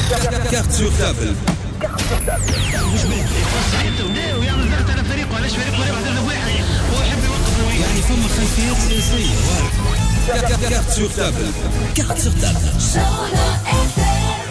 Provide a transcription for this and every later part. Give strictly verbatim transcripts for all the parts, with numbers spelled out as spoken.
كارت سور تابل. ويعمل ضغط على فريقه، علاش فريقه يلعب واحد هو يحب يوقف يعني فما خلفيات سياسية. كارت سور تابل. كارت سور تابل.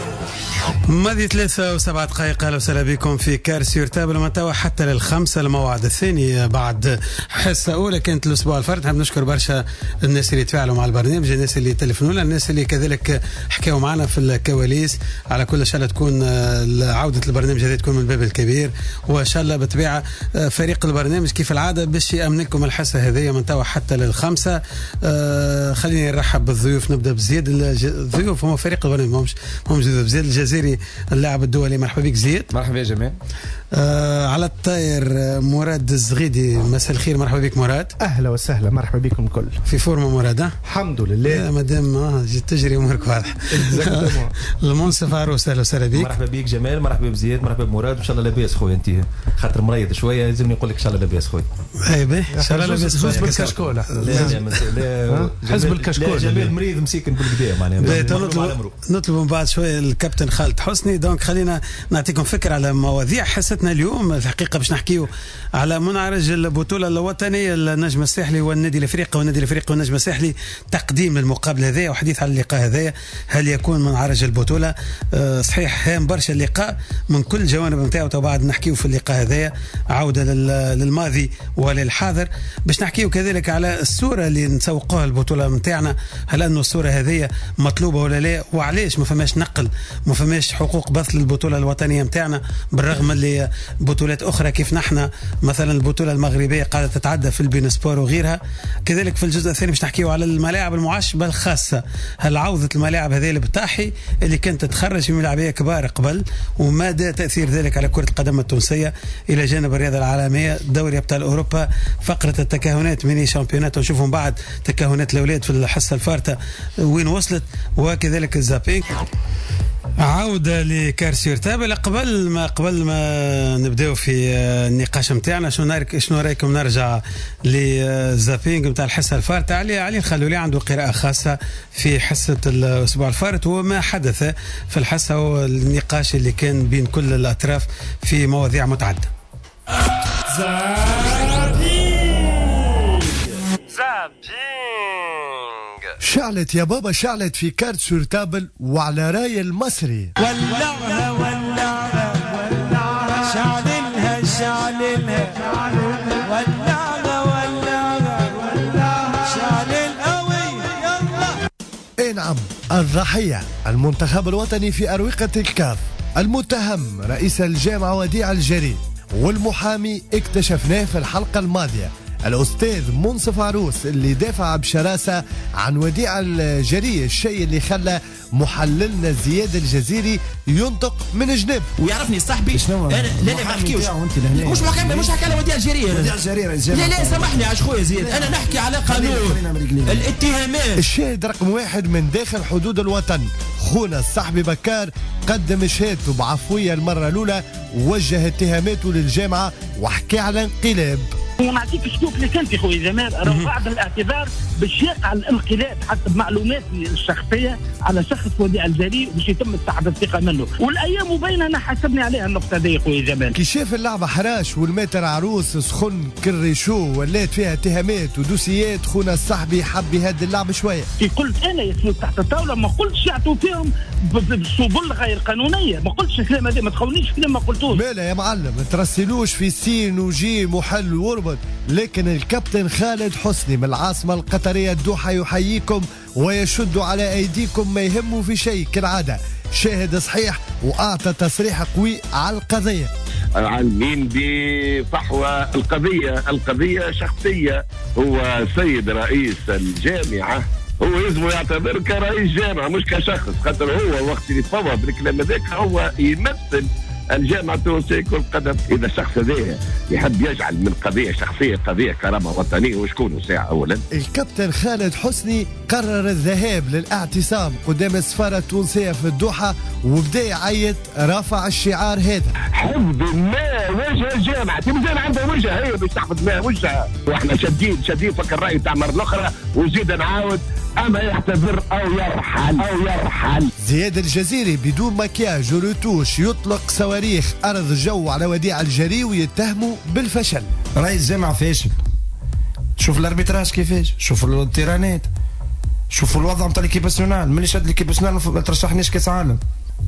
ماضي ثلاثة وسبعة دقائق. أهلا وسهلا بكم في كار سور تابل. متوا حتى للخمسة الموعد الثاني بعد حصة أولى كانت الأسبوع الفارط. نحب نشكر برشا الناس اللي تفاعلوا مع البرنامج، الناس اللي تلفنوا لنا، الناس اللي كذلك حكاوا معنا في الكواليس. على كل إن شاء الله تكون عودة البرنامج هذه تكون من الباب الكبير، وإن شاء الله بالطبيعة فريق البرنامج كيف العادة باش يأمن لكم الحصة هذه متوا حتى للخمسة. آه خليني نرحب بالضيوف. نبدأ بزياد. الضيوف هم فريق البرنامج، مش هم زياد الجزائري اللاعب الدولي. مرحبا بك زياد. مرحبا يا جمال. آه على الطاير مراد الزغيدي. مساء الخير. مرحبا بك مراد. اهلا وسهلا. مرحبا بكم الكل. في فورمه مراد؟ الحمد لله. مادام اه جيت تجري امورك واضحه. المنصف عروس. اهلا وسهلا بك. مرحبا بك جمال. مرحبا بزياد. مرحبا بمراد. ان شاء الله لاباس خويا انت خاطر مريض شويه لازمني نقول لك ان شاء الله لاباس خويا. اي باهي ان شاء الله لاباس. جوز بالكشكول. لا حزب الكشكول. جمال مريض مسيكن بالكدا معناها. نطلب نطلب من بعد شويه الكابتن خالد حسني. دونك خلينا نعطيكم فكره على مواضيع حصتنا اليوم. الحقيقه باش نحكيو على منعرج البطوله الوطنيه النجم الساحلي والنادي الافريقي والنادي الافريقي والنجم الساحلي. تقديم للمقابله هذايا وحديث على اللقاء هذايا. هل يكون منعرج البطوله؟ أه صحيح هام برشا اللقاء من كل الجوانب نتاعو. وبعد نحكيو في اللقاء هذايا عوده للماضي وللحاضر. باش نحكيو كذلك على الصوره اللي نسوقوها البطوله نتاعنا. هل انه الصوره هذه مطلوبه ولا لا؟ وعلاش ما فماش نقل، ما فماش حقوق بث للبطوله الوطنيه نتاعنا بالرغم اللي بطولات اخرى كيف نحن مثلا البطوله المغربيه قاعده تتعدى في البين سبور وغيرها. كذلك في الجزء الثاني باش نحكيو على الملاعب المعشبه الخاصه. هل عوده الملاعب هذه البطاحي اللي كانت تتخرج في ملاعبيه كبار قبل، ومدى تاثير ذلك على كره القدم التونسيه الى جانب الرياضه العالميه، دوري ابطال اوروبا، فقره التكهنات ميني شامبيونات ونشوفهم بعد تكهنات الاولاد في الحصه الفارطه وين وصلت، وكذلك الزابينغ. عودة لكار سور تابل. قبل ما قبل ما نبداو في النقاش نتاعنا شنو شنو رايكم نرجع للزابينغ نتاع الحصه الفارطه. علي علي الخلولي عنده قراءه خاصه في حصه الاسبوع الفارط وما حدث في الحصه والنقاش اللي كان بين كل الاطراف في مواضيع متعدده. شعلت يا بابا شعلت في كارت سور تابل وعلى راي المصري. ولعها ولعها ولعها شعللها شعللها ولعها ولعها ولعها شعلل قوي يلا. اي نعم، الضحية المنتخب الوطني في أروقة الكاف، المتهم رئيس الجامعة وديع الجري، والمحامي اكتشفناه في الحلقة الماضية الأستاذ منصف عروس اللي دافع بشراسة عن وديع الجري، الشيء اللي خلى محللنا زياد الجزيري ينطق من جنب. ويعرفني صاحبي انا لا لا ما نحكيوش مش محامي مش حكى على وديع الجري. وديع الجري لا لا سامحني عاش خويا زياد، انا نحكي على قانون الاتهامات. الشاهد رقم واحد من داخل حدود الوطن، خونا الصاحبي بكار قدم شهادته بعفوية المرة الأولى ووجه اتهاماته للجامعة وحكى على انقلاب. ونعطيك شكوك لك انت خويا جمال، راه بعد الاعتذار باش يقع الانقلاب حسب معلوماتي الشخصيه على شخص وديع الجري باش يتم سحب الثقه منه، والايام مبينه انا حسبني عليها النقطه دي خويا جمال. كي شاف اللعبه حراش والماتر عروس سخن كالريشو ولات فيها اتهامات ودوسيات، خونا الصاحبي حب يهدي اللعبه شويه. كي قلت انا يسلوك تحت الطاوله ما قلتش يعطوا فيهم بالسبل غير قانونيه، ما قلتش الكلام هذا، ما تخونيش كلام ما قلتوش. مالا يا معلم ما ترسلوش في سين وجيم وحل وربط. لكن الكابتن خالد حسني من العاصمة القطرية الدوحة يحييكم ويشد على أيديكم ما يهمه في شيء كالعادة. شاهد صحيح وأعطى تصريح قوي على القضية. عالمين بفحوى القضية، القضية شخصية. هو سيد رئيس الجامعة هو يلزم يعتبر كرئيس جامعة مش كشخص، خاطر هو وقت اللي تفوض بالكلام هذاك هو يمثل الجامعة التونسية كرة القدم. إذا الشخص هذا يحب يجعل من قضية شخصية قضية كرامة وطنية وشكون ساعة أولا. الكابتن خالد حسني قرر الذهاب للاعتصام قدام السفارة التونسية في الدوحة وبدأ يعيط رافع الشعار هذا: حفظ المال وجه الجامعه تمزان عنده وجه هي باش تحفظ بها وجهها واحنا شادين شادين فكر الراي تاع مره الاخرى وزيد نعاود اما يعتذر او يرحل او يرحل. زياد الجزيري بدون مكياج ورتوش يطلق صواريخ ارض الجو على وديع الجري ويتهموا بالفشل. رئيس الجامعه فاشل. شوف الاربيتراج كيفاش، شوف التيرانات، شوفوا الوضع نتاع ليكيب ناسيونال. ملي شاد ليكيب ناسيونال ما ترشحناش كاس عالم،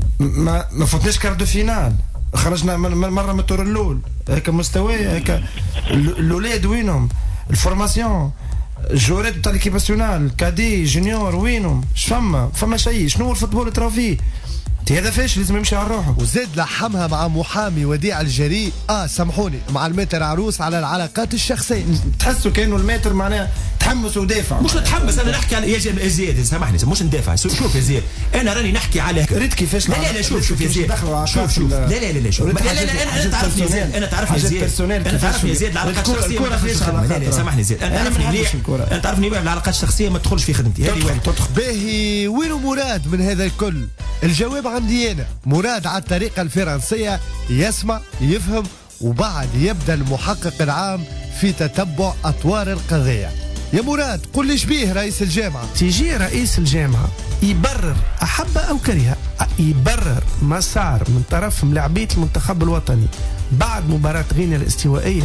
ما ما فوتناش كاردو فينال، خرجنا مره من الدور الاول. هيك مستوى هيك الاولاد وينهم؟ الفورماسيون الجورات نتاع ليكيب ناسيونال كادي جونيور وينهم؟ فما فما شيء. شنو هو الفوتبول اللي ترى فيه؟ هذا فاش لازم يمشي على روحه. وزاد لحمها مع محامي وديع الجري اه سامحوني مع الماتر عروس على العلاقات الشخصيه. تحسوا كانوا الماتر معناها تحمس ودافع. مش نتحمس انا نحكي على يا زياد سامحني مش ندافع. شوف يا زياد انا راني نحكي على ريت كيفاش. لا لا لا شوف شوف يا زياد شوف شوف لا لا لا لا شوف لا لا لا انا تعرفني يا زياد انا تعرفني يا زياد انا تعرفني يا زياد العلاقات الشخصيه ما تدخلش. لا لا سامحني زياد انا تعرفني مليح انا تعرفني مليح العلاقات الشخصيه ما تدخلش في خدمتي. هذه واحد باهي. وين مراد من هذا الكل؟ الجواب عندي انا. مراد على الطريقه الفرنسيه يسمع يفهم وبعد يبدا المحقق العام في تتبع اطوار القضيه. يا مراد قل لي شبيه رئيس الجامعه؟ تيجي رئيس الجامعه يبرر احب او كره يبرر ما صار من طرف ملاعبيه المنتخب الوطني بعد مباراه غينيا الاستوائيه،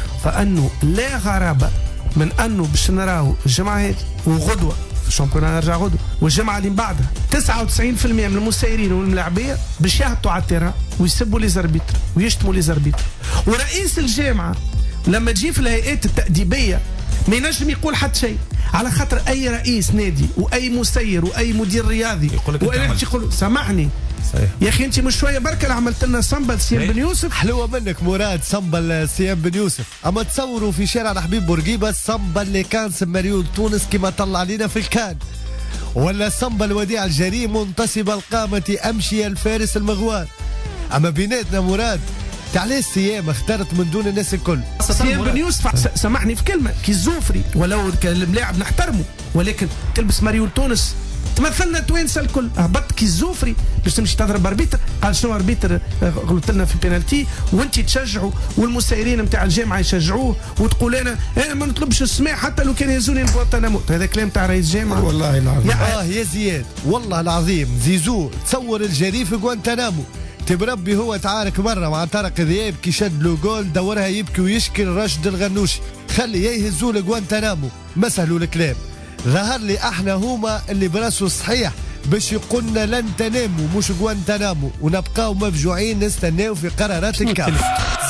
فانه لا غرابه من انه باش نراو الجمعه هذه وغدوه الشامبيون يرجع غدوه والجمعه اللي من بعدها تسعة وتسعين بالمئة من المسيرين والملاعبيه باش يهبطوا على التيران ويسبوا لي زربيتر ويشتموا لي زربيتر. ورئيس الجامعه لما تجي في الهيئات التأديبيه ما ينجم يقول حتى شيء، على خاطر اي رئيس نادي واي مسير واي مدير رياضي يقول سامحني صحيح يا اخي انت مش شويه برك اللي عملت لنا سامبل سيام بن يوسف. حلوه منك مراد سامبل سيام بن يوسف. اما تصوروا في شارع الحبيب بورقيبه سامبل اللي كان سمريون تونس كما طلع علينا في الكان، ولا سامبل وديع الجري منتصب القامه امشي الفارس المغوار. اما بيناتنا مراد تعالى سيام اختارت من دون الناس الكل. سيام بن يوسف سامحني في كلمه كي الزوفري ولو الملاعب نحترمه، ولكن تلبس ماريول تونس تمثلنا توانسه الكل. هبط كي الزوفري باش تمشي تضرب اربيتر قال شنو اربيتر غلط لنا في البينالتي وانت تشجعوا والمسيرين نتاع الجامعه يشجعوه وتقول انا انا ما نطلبش السماح حتى لو كان يزوني نبوط انا موت. هذا كلام تاع رئيس الجامعه والله العظيم. اه يا زياد والله العظيم زيزو تصور الجري في غوانتنامو تبربي هو تعارك مره مع طارق ذياب كي شد له جول دورها يبكي ويشكي راشد الغنوشي خلي يهزوا لغوانتنامو ما سهلوا الكلام. ظهر لي احنا هما اللي براسه صحيح باش يقولنا لن تناموا مش غوانتنامو ونبقاو مفجوعين نستناو في قرارات الكاف.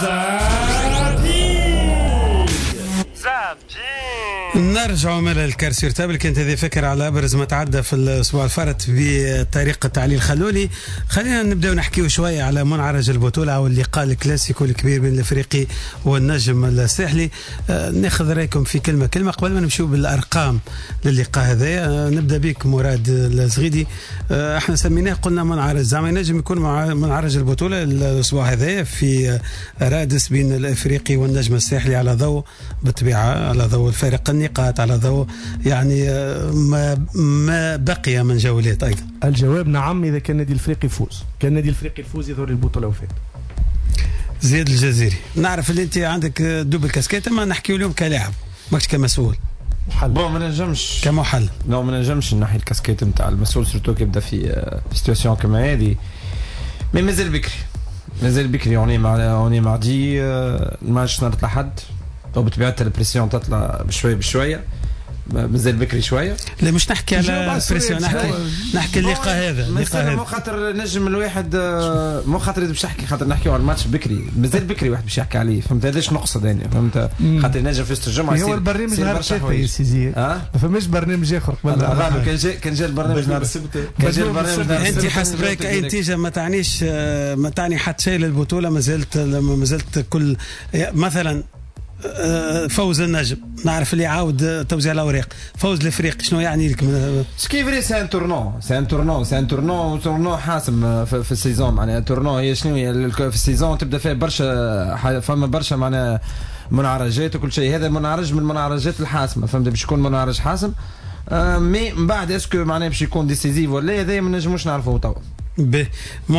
نرجع من الكرسي تابل. كانت هذه فكرة على أبرز ما تعدى في الأسبوع الفارط بطريقة تعليل الخلولي. خلينا نبدأ نحكيه شوية على منعرج البطولة أو اللقاء الكلاسيكو الكبير بين الأفريقي والنجم الساحلي. آه ناخذ رأيكم في كلمة كلمة قبل ما نمشيو بالأرقام للقاء هذا. آه نبدأ بك مراد الزغيدي. آه احنا سميناه قلنا منعرج زعما ينجم يكون منعرج البطولة الأسبوع هذا في رادس بين الأفريقي والنجم الساحلي على ضوء بالطبيعة على ضوء الفارق النقاط على ضوء يعني ما ما بقي من جولات ايضا. الجواب نعم اذا كان النادي الافريقي يفوز، كان النادي الافريقي يفوز يظهر البطوله وفات. زياد الجزيري نعرف اللي انت عندك دوبل كاسكيت ما نحكيو اليوم كلاعب ماكش كمسؤول. محل بون ما نجمش كمحل لا ما نجمش نحي الكاسكيت نتاع المسؤول سورتو كي يبدا في في سيتواسيون كما هذه. مي مازال بكري مازال بكري اوني مع اوني معدي الماتش نهار الأحد وبطبيعة البريسيون تطلع بشويه بشويه مازال بكري شويه. لا مش نحكي على بريسيون نحكي نحكي اللقاء هذا اللقاء هذا مو خاطر نجم الواحد مو خاطر باش نحكي خاطر نحكيو على الماتش بكري مازال بكري واحد باش يحكي عليه فهمت. هذاش نقصد يعني فهمت خاطر نجم في الجمعه هو البرنامج نهار الثلاثاء يا سيدي ما فماش برنامج اخر قبل كان جا كان جا البرنامج نهار السبت كان جا البرنامج انت حسب رايك اي نتيجه ما تعنيش ما تعني حتى شيء للبطوله مازالت مازالت كل مثلا فوز النجم نعرف اللي عاود توزيع الاوراق فوز الافريقي شنو يعني لك سكيفري سي ان تورنو سي ان تورنو سي ان تورنو تورنو حاسم في, في السيزون معناها تورنو هي شنو هي في السيزون تبدا فيها برشا فما برشا معناها منعرجات وكل شيء. هذا منعرج من المنعرجات الحاسمه فهمت باش يكون منعرج حاسم. آه مي من بعد اسكو معناها باش يكون ديسيزيف ولا هذا ما نجموش نعرفوه توا. به منصف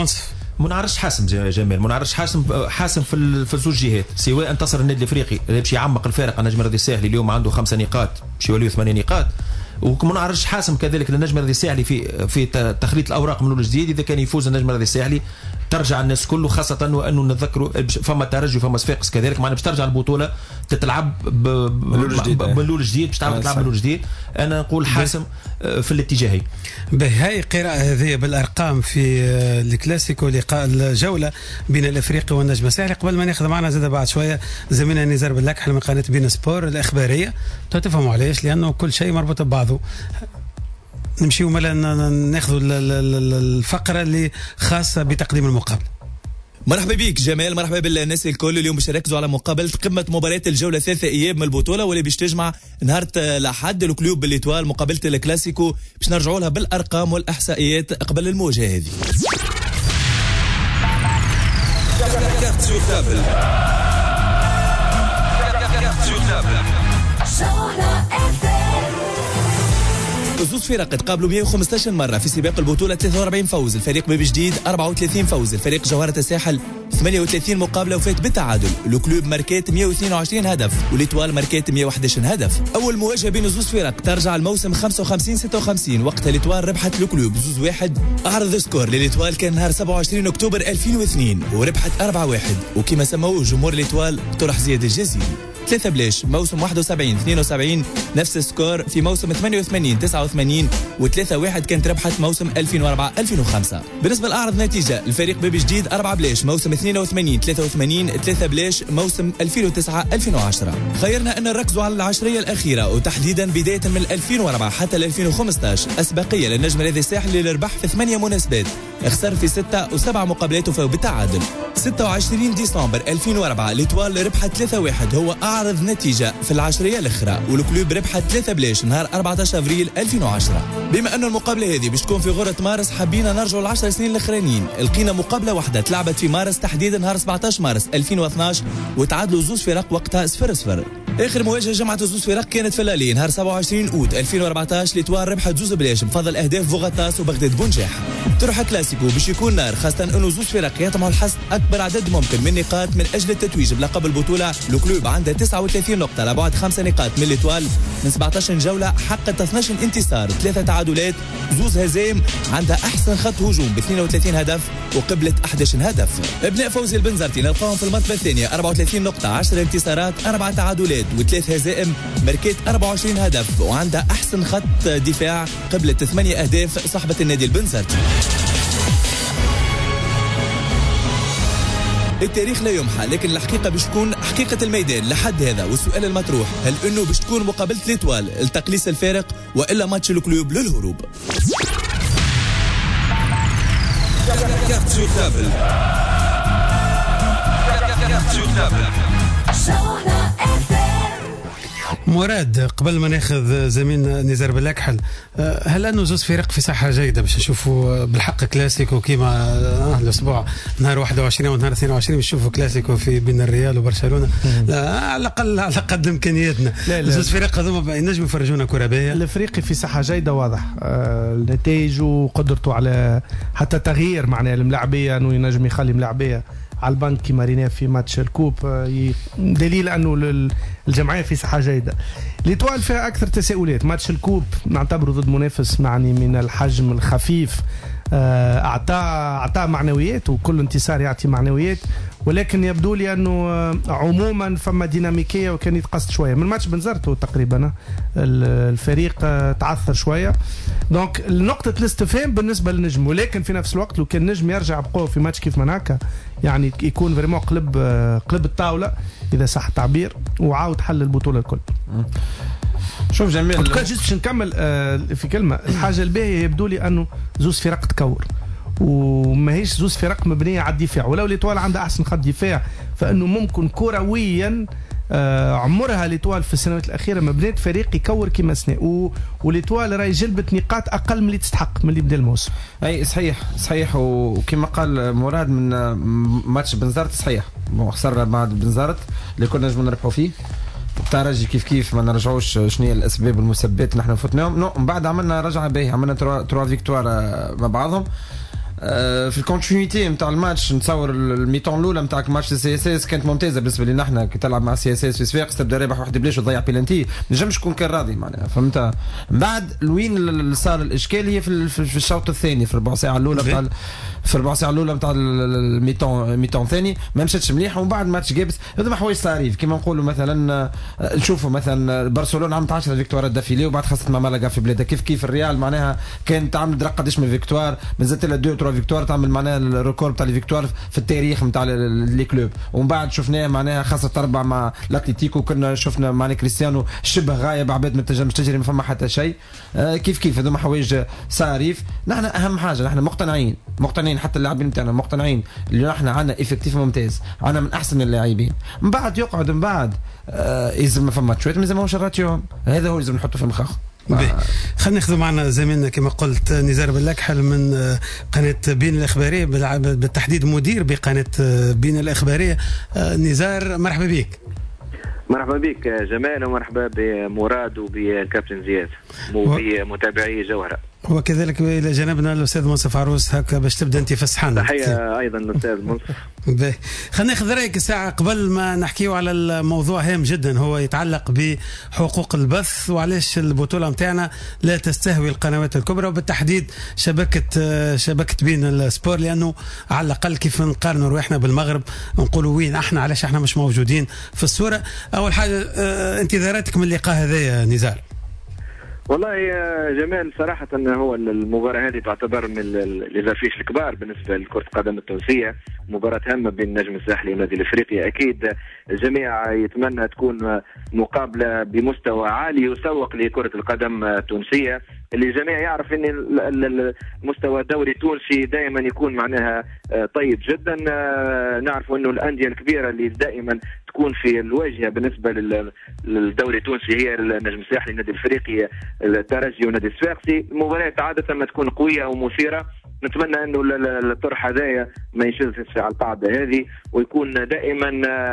ما نعرفش حاسم جمال ما نعرفش حاسم حاسم في في الزوج جهات سواء انتصر النادي الافريقي اللي باش يعمق الفارق النجم الرياضي الساحلي اليوم عنده خمسه نقاط باش يوليو ثمانيه نقاط وما نعرفش حاسم كذلك للنجم الرياضي الساحلي في في تخليط الاوراق من الجديد اذا كان يفوز النجم الرياضي الساحلي ترجع الناس كله خاصه وانه نذكروا فما ترجي فما صفاقس كذلك معنا باش ترجع البطوله تتلعب باللول جديد باش تعاود تلعب باللول جديد انا نقول حاسم في الاتجاهين. هاي قراءة هذه بالارقام في الكلاسيكو لقاء الجوله بين الافريقي والنجم الساحلي. قبل ما ناخذ معنا زاد بعد شويه زميلنا نزار باللكحل من قناه بين سبور الاخباريه تفهموا علاش لانه كل شيء مربوط ببعضه. نمشيو مالا ناخذوا الفقره اللي خاصه بتقديم المقابله. مرحبا بك جمال، مرحبا بالناس الكل. اليوم باش نركزوا على مقابله قمه مباريات الجوله الثالثه اياب من البطوله واللي باش تجمع نهار الاحد الكلوب بالإيطوال مقابله الكلاسيكو باش نرجعوا لها بالارقام والاحصائيات قبل المواجهه هذه. زوز فرق تقابلوا مئة وخمسطاش مرة في سباق البطولة ثلاثة وأربعين فوز، الفريق باب جديد أربعة وثلاثين فوز، الفريق جوهرة الساحل ثمانية وثلاثين مقابلة وفات بالتعادل، الكلوب ماركات مئة واثنين وعشرين هدف والإيطوال ماركات مئة وأحد عشر هدف. أول مواجهة بين زوز فرق ترجع الموسم خمسة وخمسين ستة وخمسين وقتها الإيطوال ربحت الكلوب زوز واحد. أعرض سكور للإيطوال كان نهار سبعة وعشرين أكتوبر ألفين واثنين وربحت أربعة واحد وكما سموه جمهور الإيطوال طرح زياد الجزيري. ثلاثة بلاش موسم واحد وسبعين اثنين وسبعين نفس السكور في موسم ثمانية وثمانين تسعة وثمانين وثلاثة واحد كانت ربحت موسم ألفين وأربعة ألفين وخمسة. بالنسبة لأعرض نتيجة الفريق باب جديد أربعة بلاش موسم اثنين وثمانين ثلاثة وثمانين ثلاثة بلاش موسم ألفين وتسعة ألفين وعشرة. خيرنا أن نركزوا على العشرية الأخيرة وتحديدا بداية من ألفين وأربعة حتى ألفين وخمسطاش. أسبقية للنجم الرياضي الساحلي اللي ربح في ثمانية مناسبات خسر في ستة وسبع مقابلات وفاو بالتعادل. ستة وعشرين ديسمبر ألفين وأربعة الإيطوال ربحت ثلاثة واحد هو أعرض نتيجة في العشرية الأخرى والكلوب ربحت ثلاثة بلاش نهار أربعة عشر أفريل ألفين وعشرة. بما أن المقابلة هذه باش تكون في غرة مارس حبينا نرجعوا العشر سنين الأخرانيين. لقينا مقابلة واحدة تلعبت في مارس تحديدا نهار سبعطاش مارس ألفين واثناش وتعادلوا زوز فرق وقتها صفر صفر. اخر مواجهه جمعت زوز فرق كانت في اللالي نهار سبعة وعشرين اوت ألفين وأربعطاش الإيطوال ربحت زوز بلاش بفضل اهداف بوغاتاس وبغداد بونجاح. طرح كلاسيكو باش يكون نار خاصه انه زوز فرق يطمحوا الحصد اكبر عدد ممكن من نقاط من اجل التتويج بلقب البطوله. الكلوب عنده تسعة وثلاثين نقطه على بعد خمسة نقاط من الإيطوال من سبعطاش جوله حققت اثناش انتصار ثلاثه تعادلات زوز هزايم. عندها احسن خط هجوم ب اثنين وثلاثين هدف وقبلت أحد عشر هدف. ابناء فوزي البنزرتي نلقاهم في المرتبه الثانيه أربعة وثلاثين نقطه عشرة انتصارات أربعة تعادلات وثلاث هزائم ماركات أربعة وعشرين هدف وعندها احسن خط دفاع قبلت ثمانية اهداف صاحبه النادي البنزرتي. التاريخ لا يمحى لكن الحقيقه باش تكون حقيقه الميدان لحد هذا. والسؤال المطروح هل انه باش تكون مقابله الإيطوال لتقليص الفارق والا ماتش الكلوب للهروب؟ Carte sur table. Carte sur table. مراد قبل ما ناخذ زميلنا نزار باللكحل هل انه زوز فرق في صحه جيده باش نشوفوا بالحق كلاسيكو كيما آه الاسبوع نهار واحد وعشرين ونهار اثنين وعشرين باش نشوفوا كلاسيكو في بين الريال وبرشلونه؟ لا على الاقل على قد امكانياتنا. زوز فرق هذوما ينجموا يفرجونا كره باهيه. الافريقي في صحه جيده واضح آه النتائج وقدرته على حتى تغيير معناها الملاعبيه انه ينجم يخلي ملاعبيه على البنك كما ريناه في ماتش الكوب دليل انه الجمعيه في صحه جيده. الإيطوال فيها اكثر تساؤلات. ماتش الكوب نعتبره ضد منافس معني من الحجم الخفيف اعطى اعطى معنويات وكل انتصار يعطي معنويات ولكن يبدو لي انه عموما فما ديناميكيه وكان يتقصد شويه من ماتش بنزرته تقريبا الفريق تعثر شويه. دونك نقطه الاستفهام بالنسبه للنجم ولكن في نفس الوقت لو كان نجم يرجع بقوه في ماتش كيف ما هكا يعني يكون فريمون قلب قلب الطاوله اذا صح التعبير وعاود حل البطوله الكل. شوف جميل كان جست باش نكمل في كلمه. الحاجه الباهيه يبدو لي انه زوز فرق تكور وماهيش زوز فرق مبنيه على الدفاع ولو الإيطوال عندها احسن خط دفاع فانه ممكن كرويا عمرها الإيطوال في السنوات الاخيره ما بنات فريق يكور كيما سنا والإيطوال راهي جلبت نقاط اقل من اللي تستحق من اللي بدا الموسم. اي صحيح صحيح وكما قال مراد من ماتش بنزرت صحيح خسرنا مع بنزرت اللي كنا نجم نربحوا فيه. الترجي كيف كيف ما نرجعوش شنو هي الاسباب والمسببات اللي احنا فتناهم. نو من بعد عملنا رجعه باهيه عملنا تروا فيكتوار مع بعضهم. في الكونتينيتي نتاع الماتش نتصور الميتون الاولى نتاع ماتش سي اس اس كانت ممتازه بالنسبه لنا احنا كي تلعب مع سي اس اس في صفاقس تبدا رابح واحد بلاش وتضيع بيلانتي نجمش تكون كان راضي معناها فهمت. بعد وين اللي صار الاشكال هي في, في الشوط الثاني في الربع ساعه الاولى نتاع في الربع ساعه الاولى نتاع الميتون ميتون ثاني ما مشاتش مليح. ومن بعد ماتش جابس هذوما حوايج صاريف كيما نقولوا مثلا نشوفوا مثلا برشلونه عملت عشرة فيكتوارات دافيلي وبعد خسرت مع مالاغا في بلادها كيف كيف الريال معناها كانت تعمل درق قداش من فيكتوار مازالت لها دو تروا فيكتوار تعمل معناها الريكورد تاع الفيكتوار في التاريخ نتاع لي كلوب. ومن بعد شفناه معناها خسرت اربع مع الاتليتيكو كنا شفنا معناها كريستيانو شبه غايب عباد ما تنجمش تجري ما فما حتى شيء. آه كيف كيف هذوما حوايج صاريف. نحن اهم حاجه نحن مقتنعين مقتنعين حتى اللاعبين نتاعنا مقتنعين اللي نحن عندنا افكتيف ممتاز عندنا من احسن اللاعبين. من بعد يقعد من بعد آه اذا ما فما شويه مازال ماهوش الراتيو هذا هو لازم نحطه في المخاخ. خلينا ناخذ معنا زميلنا كما قلت نزار بلاكحل من قناه بين الاخباريه بالتحديد مدير بقناه بين الاخباريه. نزار مرحبا بك. مرحبا بك جمال ومرحبا بمراد وبكابتن زياد وبمتابعي جوهره. وكذلك الى جانبنا الاستاذ منصف عروس هكا باش تبدا انت في الصحن. تحيه ايضا للاستاذ منصف. خلينا ناخذ رايك ساعه قبل ما نحكيو على الموضوع هام جدا هو يتعلق بحقوق البث وعلاش البطوله نتاعنا لا تستهوي القنوات الكبرى وبالتحديد شبكه شبكه بين السبور لانه على الاقل كيف نقارنوا رواحنا بالمغرب نقولوا وين احنا علاش احنا مش موجودين في الصوره. اول حاجه انتظاراتك من اللقاء هذا يا نزار؟ والله يا جمال صراحة هو المباراة هذه تعتبر من الإزافيش الكبار بالنسبة لكرة القدم التونسية. مباراة هامة بين النجم الساحلي والنادي الإفريقي. أكيد الجميع يتمنى تكون مقابلة بمستوى عالي يسوق لكرة القدم التونسية اللي الجميع يعرف ان المستوى الدوري التونسي دائما يكون معناها طيب جدا. نعرف انه الانديه الكبيره اللي دائما تكون في الواجهه بالنسبه للدوري التونسي هي النجم الساحلي النادي الافريقي الترجي والنادي الصفاقسي. المباريات عاده ما تكون قويه ومثيره. نتمنى انه الطرح هذايا ما يشذش على القاعده هذه ويكون دائما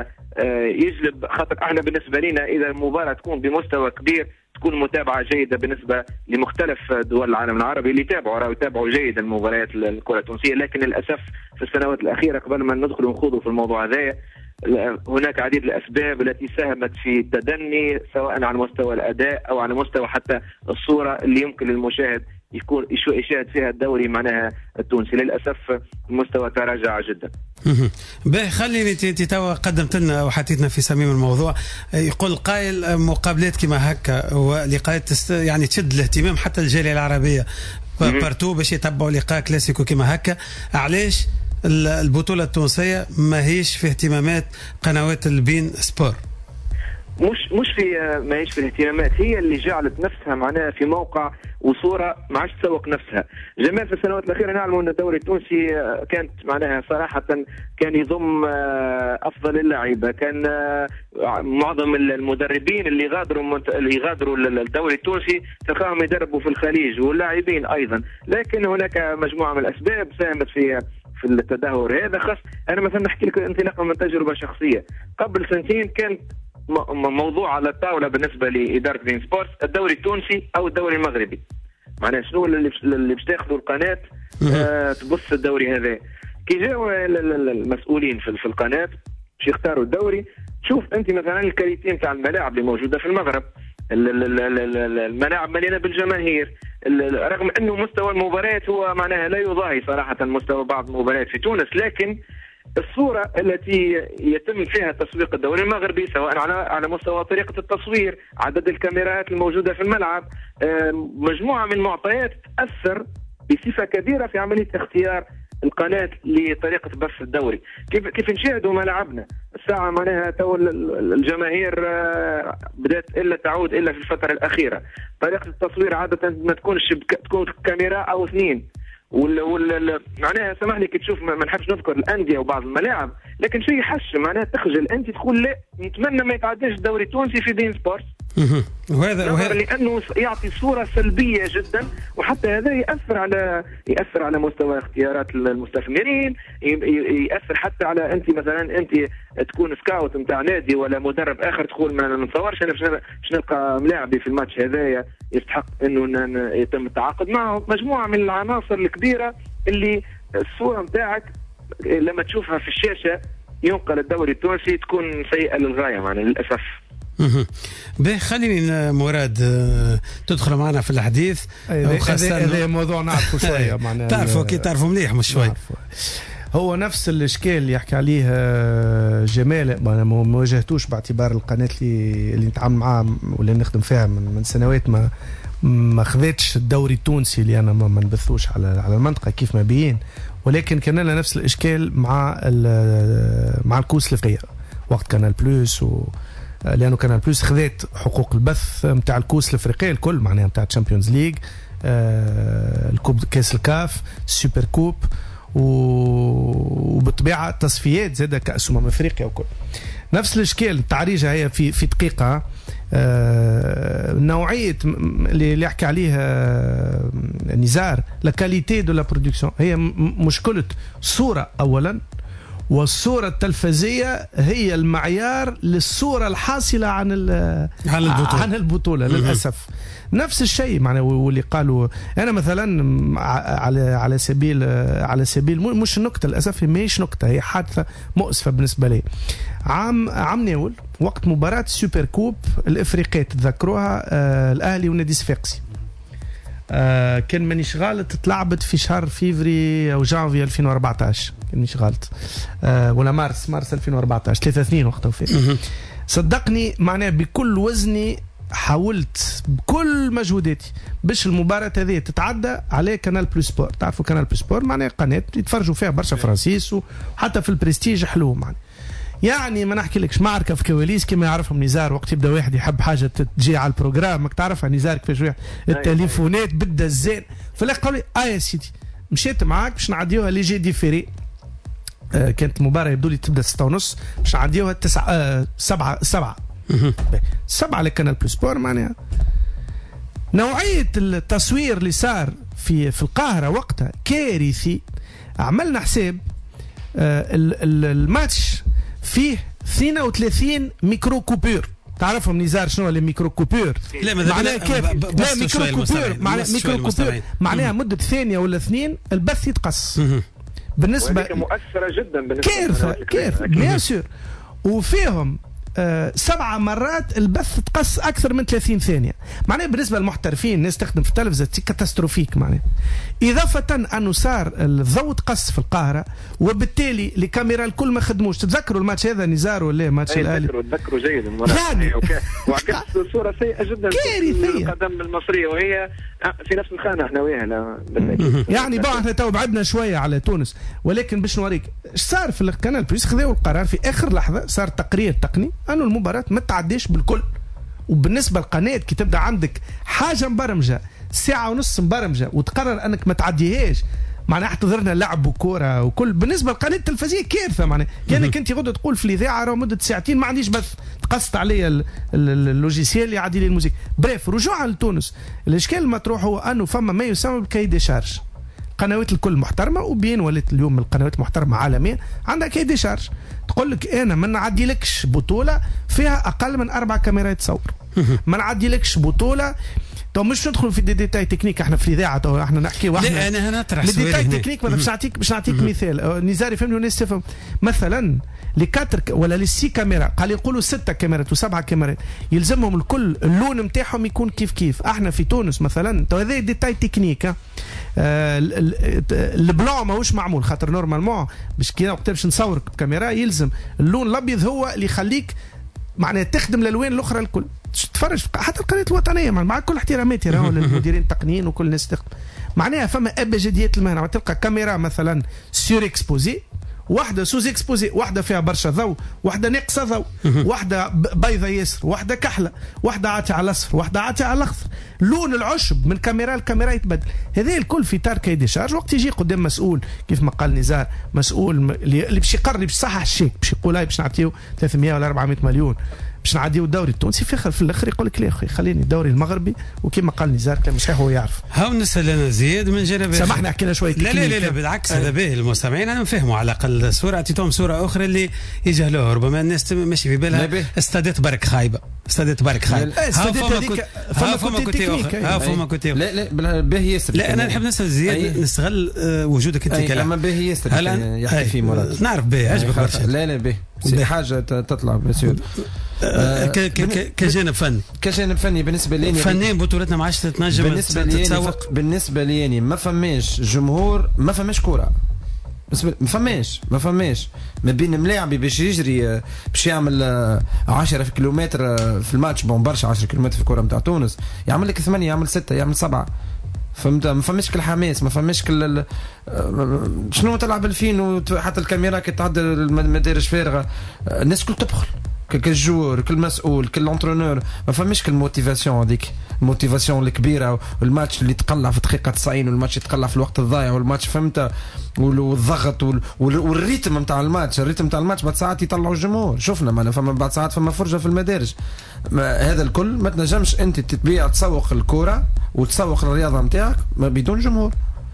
يجلب خاطر احنا بالنسبه لنا اذا المباراه تكون بمستوى كبير تكون متابعه جيده بالنسبه لمختلف دول العالم العربي اللي يتابعوا راهو يتابعوا جيدا المباريات الكره التونسيه. لكن للاسف في السنوات الاخيره قبل ما ندخل ونخوضوا في الموضوع هذايا هناك عديد الاسباب التي ساهمت في التدني سواء على مستوى الاداء او على مستوى حتى الصوره اللي يمكن للمشاهد يكون يشاهد فيها الدوري معناها التونسي. للاسف المستوى تراجع جدا. باهي خليني تتوا قدمت لنا وحطيتنا في صميم الموضوع. يقول قائل مقابلات كما هكا ولقاءات يعني تشد الاهتمام حتى الجاليه العربيه بارتو باش يتبعوا لقاء كلاسيكو كما هكا. علاش البطوله التونسيه ما هيش في اهتمامات قنوات البين سبور؟ مش مش في ما هيش في الاهتمامات هي اللي جعلت نفسها معناها في موقع وصوره ما عادش تسوق نفسها. جمال في السنوات الاخيره نعلم ان الدوري التونسي كانت معناها صراحه كان يضم افضل اللعيبه. كان معظم المدربين اللي غادروا اللي غادروا الدوري التونسي تلقاهم يدربوا في الخليج واللاعبين ايضا. لكن هناك مجموعه من الاسباب ساهمت في في التدهور هذا. خاص انا مثلا نحكي لك انطلاقا من تجربه شخصيه. قبل سنتين كان موضوع على الطاوله بالنسبه لاداره بين سبورتس الدوري التونسي او الدوري المغربي. معناها شنو اللي اللي باش تاخذوا القناه آه تبث الدوري هذا. كي جاوا المسؤولين في القناه باش يختاروا الدوري شوف انت مثلا الكاليتي نتاع الملاعب اللي موجوده في المغرب. الملاعب مليانه بالجماهير رغم انه مستوى المباريات هو معناها لا يضاهي صراحه مستوى بعض المباريات في تونس. لكن الصورة التي يتم فيها تسويق الدوري المغربي سواء على على مستوى طريقة التصوير عدد الكاميرات الموجودة في الملعب مجموعة من المعطيات تأثر بصفة كبيرة في عملية اختيار القناة لطريقة بث الدوري. كيف كيف نشاهدوا ملعبنا الساعة معناها تو الجماهير بدأت إلا تعود إلا في الفترة الأخيرة. طريقة التصوير عادة ما تكونش تكون كاميرا أو اثنين ولا ولا معناها سامحني كي تشوف ما نحبش نذكر الانديه وبعض الملاعب لكن شيء حش معناها تخجل انت تقول لا نتمنى ما يتعداش الدوري التونسي في بين سبورت. وهذا وهذا لانه يعطي صوره سلبيه جدا وحتى هذا ياثر على ياثر على مستوى اختيارات المستثمرين ياثر حتى على انت مثلا انت تكون سكاوت نتاع نادي ولا مدرب اخر تقول ما نتصورش انا باش نلقى ملاعبي في الماتش هذايا يستحق انه يتم التعاقد معه. مجموعه من العناصر الكبيره اللي الصوره نتاعك لما تشوفها في الشاشه ينقل الدوري التونسي تكون سيئه للغايه معنا للاسف. باهي خليني مراد تدخل معنا في الحديث. هذا موضوع نعرفه شويه معناها تعرفوا كي تعرفوا مليح مش شوي. هو نفس الاشكال اللي يحكي عليه جمال، انا ما واجهتوش باعتبار القناه اللي اللي نتعامل معها ولا نخدم فيها من, من سنوات ما ما خذتش الدوري التونسي اللي انا ما نبثوش على على المنطقه كيف ما بين، ولكن كان لنا نفس الاشكال مع مع الكوس الافريقيه وقت كانال بلوس و لانه كانال بلوس خذت حقوق البث نتاع الكوس الافريقيه الكل معناها نتاع الشامبيونز ليج، آه الكوب كاس الكاف، السوبر كوب، وبالطبيعه تصفيات زاده كاس امم افريقيا وكل. نفس الاشكال التعريجه هي في في دقيقه آه نوعيه اللي يحكي عليها نزار لا كاليتي دو لا برودكسيون، هي مشكله صوره اولا، والصورة التلفزية هي المعيار للصورة الحاصلة عن عن البطولة, عن البطولة للأسف. نفس الشيء معنا واللي قالوا أنا مثلا على على سبيل على سبيل مش نكتة للأسف، ماهيش نكتة، هي حادثة مؤسفة بالنسبة لي. عام عام ناول وقت مباراة السوبر كوب الإفريقية تذكروها آه الأهلي ونادي صفاقسي، آه كان مانيش غلط تلعبت في شهر فيفري او جانفي ألفين وأربعطاش، كان مانيش غلط آه ولا مارس مارس ألفين وأربعطاش، ثلاثة اثنين وقتها فيه. صدقني معناه بكل وزني حاولت بكل مجهوداتي باش المباراة هذه تتعدى على كانال بلوس سبور. تعرفوا كانال بلوس سبور معناه قناة يتفرجوا فيها برشا فرنسيس وحتى في البرستيج حلو معناه. يعني ما نحكي لكش معركه في كواليس كما يعرفهم نزار، وقت يبدا واحد يحب حاجه تجي على البروجرام ماك تعرفها نزار كيفاش واحد التليفونات بدا الزين، فلاقي قالوا لي اه يا سيدي مشيت معاك باش نعديوها لي جي ديفيري. آه كانت المباراه يبدو لي تبدا ستة ونص باش نعديوها تسعة آه سبعة سبعة سبعة لكانال بلوس سبور. معناها نوعيه التصوير اللي صار في في القاهره وقتها كارثي. عملنا حساب آه الماتش فيه اثنين وثلاثين ميكرو كوبور. تعرفهم نزار شنو اللي ميكرو كوبور؟ لا معناها كيف؟ لا ميكرو كوبور معناها ميكرو كوبور معناها مده ثانيه ولا اثنين البث يتقص. بالنسبه مؤثره جدا بالنسبه كارثه كارثه بيان سور. وفيهم آه سبعة مرات البث تقص أكثر من ثلاثين ثانية. معناه بالنسبة للمحترفين الناس تخدم في التلفزة كاتاستروفيك. معناه إضافة أنه صار الضوء تقص في القاهرة وبالتالي الكاميرا الكل ما خدموش. تتذكروا الماتش هذا نزار ولا ماتش الأهلي؟ تذكروا تذكروا جيدا يعني وعكس صورة سيئة جدا كارثية القدم المصرية وهي في نفس الخانة احنا وياها. يعني بقى احنا تو بعدنا شوية على تونس، ولكن باش نوريك ايش صار في القناة البوليس. خذوا القرار في آخر لحظة، صار تقرير تقني أنه المباراة ما تعديش بالكل. وبالنسبة للقناة كي تبدأ عندك حاجة مبرمجة ساعة ونص مبرمجة وتقرر أنك ما تعديهاش، معناها احتضرنا لعب وكورة وكل. بالنسبة للقناة التلفزيونية كارثة. معناها كانك انت غدا تقول في الإذاعة راه مدة ساعتين ما عنديش بث، تقصت عليا اللوجيسيال اللي يعدي لي الموسيقى. بريف رجوعا لتونس، الإشكال المطروح هو أنه فما ما يسمى بالكاي دي شارج. قنوات الكل محترمة وبين ولات اليوم القنوات المحترمة عالميا عندها كاي دي شارج تقول لك انا ما نعديلكش بطولة فيها اقل من اربع كاميرات تصور، ما نعديلكش بطولة. تو مش ندخل في دي ديتاي تكنيك، احنا في الاذاعه تو احنا نحكي واحنا لا انا هنطرح سؤال ديتاي تكنيك. باش نعطيك باش نعطيك مثال نزار يفهمني والناس تفهم. مثلا لي كاتر ولا لي سي كاميرا قال يقولوا ستة كاميرات وسبعة كاميرات يلزمهم الكل اللون نتاعهم يكون كيف كيف. احنا في تونس مثلا تو هذا ديتاي تكنيك آه البلون ماهوش معمول خاطر نورمالمون باش كي وقت باش نصورك بكاميرا يلزم اللون الابيض هو اللي يخليك معناها تخدم الالوان الاخرى الكل. تتفرج حتى القناه الوطنيه مع كل احتراماتي راهو للمديرين التقنيين وكل الناس تخدم معناها فما ابجديات المهنه. تلقى كاميرا مثلا سور اكسبوزي، واحده سوز اكسبوزي، واحده فيها برشا ضوء، واحده ناقصه ضوء، واحده بيضه ياسر، واحده كحله، واحده عاتيه على الاصفر، واحده عاتيه على الاخضر. لون العشب من كاميرا لكاميرا يتبدل. هذا الكل في اطار كاي دي شارج. وقت يجي قدام مسؤول كيف ما قال نزار، مسؤول اللي باش يقرر باش يصحح الشيك باش يقول هاي باش نعطيو ثلاثمية ولا أربعمية مليون باش نعديو الدوري التونسي في, في الاخر يقول لك لا اخي خليني الدوري المغربي، وكما قال نزار كلام صحيح هو يعرف. هاو نسال انا زياد من جانب سامحنا حكينا شويه لا لا لا, لا بالعكس هذا باهي المستمعين انا نفهموا على الاقل الصوره، اعطيتهم صوره اخرى اللي يجهلوها، ربما الناس ماشي في بالها استادات برك خايبه، استادات برك خايبه. استادات هذيك فما فما كوتي ها فما كوتي لا لا باهي ياسر. لا انا نحب نسال زياد نستغل وجودك انت كلام. اما باهي ياسر يحكي فيه مراد. نعرف باهي عجبك برشا. لا لا باهي حاجه تطلع بسيط. كجانب فني كجانب فني بالنسبه لي فنيا بطولتنا ما عادش تنجم بالنسبه لي بالنسبه لي ما فماش جمهور، ما فماش كره، ما فماش ما فماش ما بين ملاعبي باش يجري باش يعمل عشرة كيلومتر في الماتش، بون برشا عشرة كيلومتر في الكره نتاع تونس، يعمل لك ثمانية يعمل ستة يعمل سبعة، فهمت؟ ما فماش كل حماس، ما فماش كل شنو تلعب الفين وحتى الكاميرا كي تعدل المدارج فارغه، الناس كل تبخل كالجور كل مسؤول كل انترونور، ما فماش كل موتيفاسيون هذيك الموتيفاسيون الكبيره، والماتش اللي تقلع في دقيقه تسعين والماتش يتقلع في الوقت الضايع والماتش فهمت، والضغط والريتم نتاع الماتش، الريتم نتاع الماتش بعد ساعات يطلعوا الجمهور، شفنا معنا فما بعد ساعات فما فرجه في المدارج. هذا الكل ما تنجمش انت تبيع تسوق الكره وتسوق الرياضه نتاعك بدون جمهور.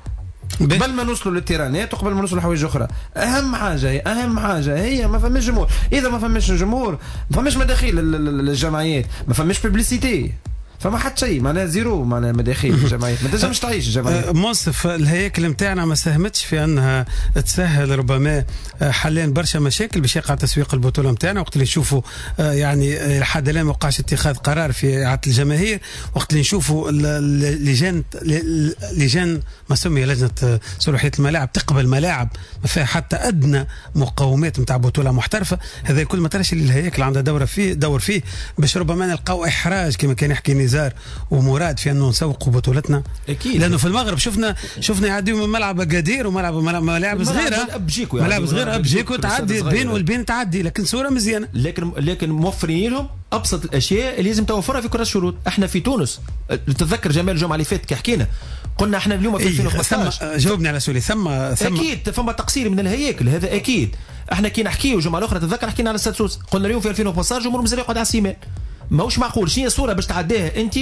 قبل ما نوصلوا للتيرانات وقبل ما نوصلوا لحوايج اخرى، اهم حاجه هي اهم حاجه هي ما فماش جمهور. اذا ما فماش جمهور ما فماش مداخيل للجمعيات، ما فماش بوبليسيتي، فما حتى شيء، معناها زيرو، معناها مداخيل الجمعيات ما تنجمش تعيش الجمعيات. منصف الهياكل نتاعنا ما ساهمتش في انها تسهل ربما حلين برشا مشاكل باش يقع تسويق البطوله نتاعنا، وقت اللي نشوفوا يعني لحد الان ما وقعش اتخاذ قرار في اعاده الجماهير، وقت اللي نشوفوا لجان لجان ما سمي لجنه صلاحيه الملاعب تقبل ملاعب ما فيها حتى ادنى مقومات نتاع بطوله محترفه، هذا كل ما ترش اللي الهياكل عندها دوره فيه دور فيه باش ربما نلقاو احراج كما كان يحكي نزار ومراد في انه نسوقوا بطولتنا. اكيد لانه في المغرب شفنا شفنا يعديوا من ملعب اكادير وملعب ملاعب صغيره ملاعب صغيره ابجيكو تعدي بين والبين تعدي، لكن صوره مزيانه، لكن لكن موفرين لهم ابسط الاشياء اللي لازم توفرها في كره الشروط. احنا في تونس تتذكر جمال الجمعه اللي فاتت كي حكينا قلنا احنا اليوم في ألفين وخمسطاش ثم جاوبني على سؤالي ثم ثم اكيد فما تقصير من الهياكل، هذا اكيد. احنا كي نحكيو الجمعه الاخرى تتذكر حكينا على السادسوس، قلنا اليوم في ألفين وخمسطاش جمهور مزال يقعد على السيمان، ماهوش معقول. شنو هي الصوره باش تعديها انت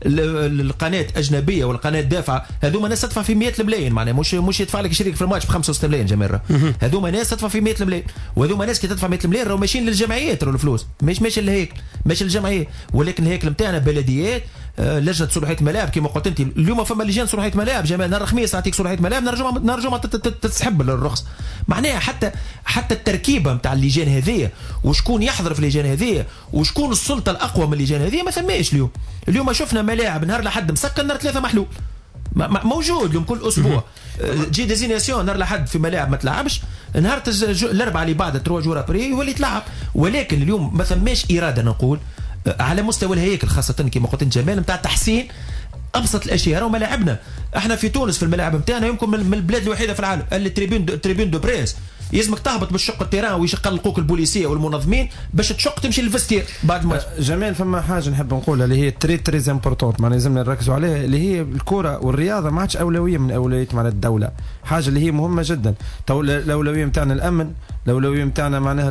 القناه اجنبيه والقناه دافعه؟ هذوما ناس تدفع في مئة الملايين، معناها مش مش يدفع لك شريك في الماتش ب خمسة وستين ملايين جماهير، هذوما ناس تدفع في مئة الملايين، وهذوما ناس كي تدفع مئة الملايين راهو ماشيين للجمعيات، راهو الفلوس مش ماشي للهيكل ماشي للجمعيه، ولكن الهيكل نتاعنا بلديات، آه لجنه صلاحيه ملاعب كما قلت انت. اليوم فما لجان صلاحيه ملاعب جماعه، نهار الخميس تعطيك صلاحيه ملاعب، نهار الجمعه نهار الجمعه تسحب الرخص. معناها حتى حتى التركيبه نتاع اللجان هذيا وشكون يحضر في اللجان هذيا وشكون السلطه الاقوى من اللجان هذيا ما ثماش اليوم. اليوم شفنا ملاعب نهار لحد مسكن نهار ثلاثه محلول موجود اليوم كل اسبوع، تجي ديزيناسيون نهار لحد في ملاعب ما تلعبش، نهار الاربعاء اللي بعد تروا جورا بري يولي تلعب. ولكن اليوم ما ثماش اراده نقول على مستوى الهيكل خاصه كما قلت انت جمال نتاع تحسين ابسط الاشياء. راهو ملاعبنا احنا في تونس في الملاعب نتاعنا يمكن من البلاد الوحيده في العالم اللي تريبون دو تريبون دو بريس يلزمك تهبط بالشق التيران ويشقلقوك البوليسيه والمنظمين باش تشق تمشي للفستير بعد ما جمال. فما حاجه نحب نقولها اللي هي تري تري امبورطونت، معناها لازمنا نركزوا عليها، اللي هي الكره والرياضه ما عادش اولويه من اولويات معناها الدوله، حاجه اللي هي مهمه جدا. تو الاولويه نتاعنا الامن، الاولويه نتاعنا معناها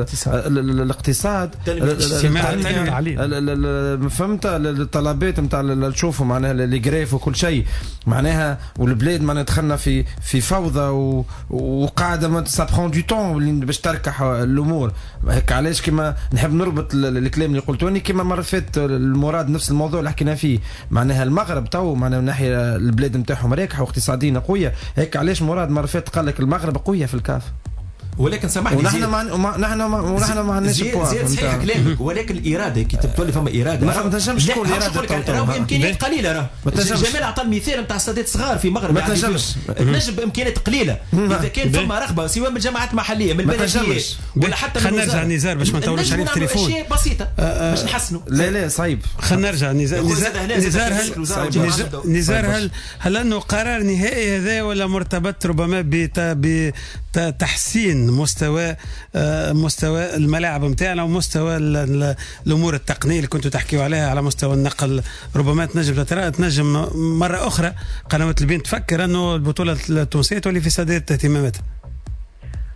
الاقتصاد، فهمت، الطلبات نتاع نشوفوا معناها اللي جريف وكل شيء معناها، والبلاد معناها دخلنا في في فوضى وقاعده ما سابخون دو طون باش تركح الامور هيك. علاش كما نحب نربط الكلام اللي قلتوني كما مره فات المراد نفس الموضوع اللي حكينا فيه، معناها المغرب تو معناها من ناحيه البلاد نتاعهم راكحه واقتصاديا قويه هيك. علاش مراد مره فات قال لك المغرب قويه في الكاف، ولكن سامحني ونحن ما نحن ما ونحن ما عندناش بوان. زياد صحيح كلامك، ولكن الاراده كي تقول لي فما اراده ما تنجمش تكون اراده، راهو امكانيات قليله. راه جمال عطى المثال نتاع استادات صغار في المغرب، ما تنجمش تنجم بامكانيات قليله اذا كان فما رغبه سواء من الجماعات المحليه من البلديات ولا حتى من خلينا نرجع نزار باش ما نطولوش عليه التليفون، اشياء بسيطه باش نحسنوا. لا لا صعيب، خلينا نرجع نزار نزار هل نزار هل هل انه قرار نهائي هذا ولا مرتبط ربما بتحسين مستوى مستوى الملاعب نتاعنا ومستوى الامور التقنيه اللي كنتوا تحكيوا عليها على مستوى النقل؟ ربما تنجم تنجم مره اخرى قنوات البين تفكر انه البطوله التونسيه تولي في سادات اهتماماتها.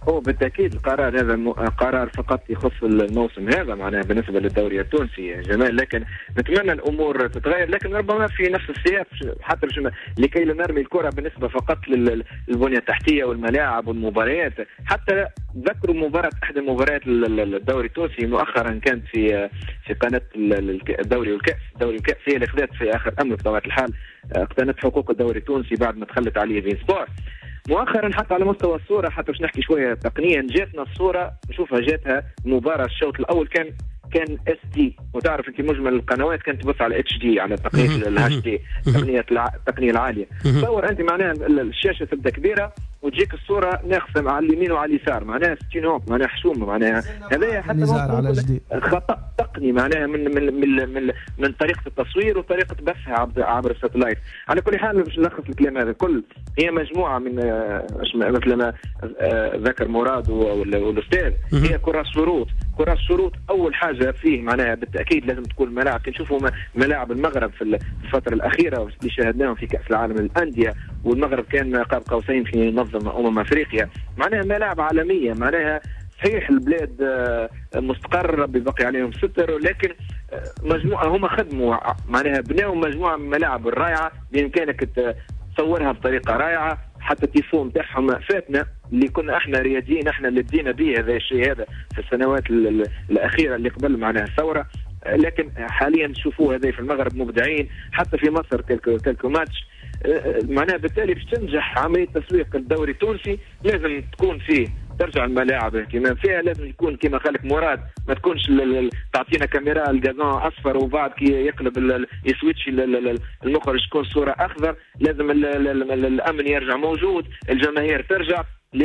هو بالتاكيد القرار هذا م... قرار فقط يخص الموسم هذا معناها بالنسبه للدوري التونسي يا جمال، لكن نتمنى الامور تتغير، لكن ربما في نفس السياق حتى لكي لا نرمي الكره بالنسبه فقط للبنيه التحتيه والملاعب والمباريات. حتى ذكروا مباراه احدى مباريات الدوري التونسي مؤخرا كانت في في قناه الدوري والكاس، الدوري والكاس هي اللي اخذت في اخر امر بطبيعه الحال، اقتنت حقوق الدوري التونسي بعد ما تخلت عليه بين سبورت. مؤخرا حتى على مستوى الصوره، حتى باش نحكي شويه تقنيا، جاتنا الصوره نشوفها جاتها مباراه الشوط الاول كان كان اس دي، وتعرف انت مجمل القنوات كانت تبص على اتش دي، على تقنيه الاتش دي، تقنيه التقنيه العاليه. تصور انت معناها الشاشه تبدا كبيره وتجيك الصوره ناقصه على اليمين وعلى اليسار، معناها ستين نقط، معناها حشومه، معناها هذايا حتى خطا تقني معناها من من من من, من طريقه التصوير وطريقه بثها عبر عبر الساتلايت. على كل حال باش نلخص الكلام هذا كل، هي مجموعه من مثل ما ذكر مراد والاستاذ، هي كره الشروط. كره الشروط اول حاجه فيه معناها بالتاكيد لازم تكون ملاعب. كي نشوفوا ملاعب المغرب في الفتره الاخيره اللي شاهدناهم في كاس العالم للانديه، والمغرب كان قاب قوسين في منظمه امم افريقيا، معناها ملاعب عالميه، معناها صحيح البلاد مستقر ببقي عليهم ستر، لكن مجموعه هم خدموا معناها بناوا مجموعه من الملاعب الرائعه بامكانك تصورها بطريقه رائعه. حتى التيفون تاعهم فاتنا اللي كنا احنا رياضيين، احنا اللي بدينا به هذا الشيء هذا في السنوات الاخيره اللي قبل معناها الثوره، لكن حاليا نشوفوه هذا في المغرب مبدعين، حتى في مصر تلك ماتش معناها. بالتالي باش تنجح عمليه تسويق الدوري التونسي لازم تكون فيه ترجع الملاعب اهتمام فيها، لازم يكون كما قالك مراد ما تكونش تعطينا كاميرا الجازون اصفر وبعد كي يقلب يسويتش المخرج تكون صوره اخضر. لازم الامن يرجع موجود، الجماهير ترجع.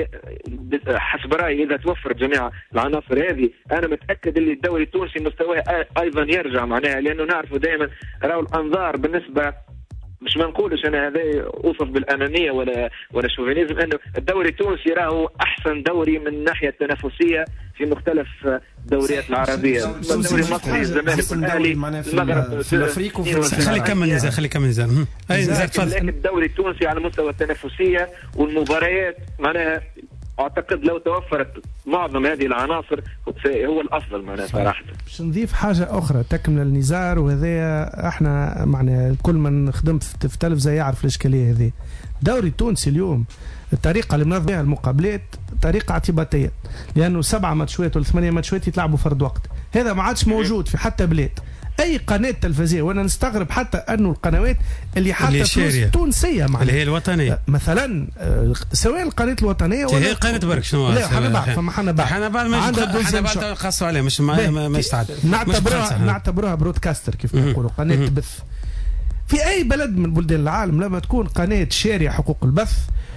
حسب رايي اذا توفرت جميع العناصر هذه انا متاكد اللي الدوري التونسي مستواه ايضا يرجع معناها، لانه نعرفوا دائما راهو الانظار بالنسبه مش ما نقولش انا هذا اوصف بالانانيه ولا ولا شوفينيزم، انه الدوري التونسي راهو احسن دوري من الناحيه التنافسيه في مختلف الدوريات العربيه. الدوري المصري، الزمالك والاهلي، المغرب في الافريق وفي خلي كمل نزار خلي كمل نزار اي نزار تفضل. لكن الدوري التونسي على مستوى التنافسيه والمباريات معناها اعتقد لو توفرت معظم هذه العناصر هو الافضل معناها صراحه. باش نضيف حاجه اخرى تكمل النزار، وهذا احنا معناها كل من خدمت في تلفزه يعرف الاشكاليه هذه. الدوري التونسي اليوم الطريقه اللي منظم بها المقابلات طريقه اعتباطيه، لانه سبعه ماتشات ولا ثمانيه ماتشات يتلعبوا فرد وقت، هذا ما عادش موجود في حتى بلاد. اي قناه تلفزيونيه، وانا نستغرب حتى انه القنوات اللي حتى فلوس تونسيه معناها اللي هي الوطنيه مثلا، سواء القناه الوطنيه ولا هي قناه برك شنو لا حنا بعد فما حنا بعد حنا بعد ما حنا بعد خاصوا عليه مش ما, ما يستعد نعتبروها نعتبروها برودكاستر كيف نقولوا قناه بث. في اي بلد من بلدان العالم لما تكون قناه شاريه حقوق البث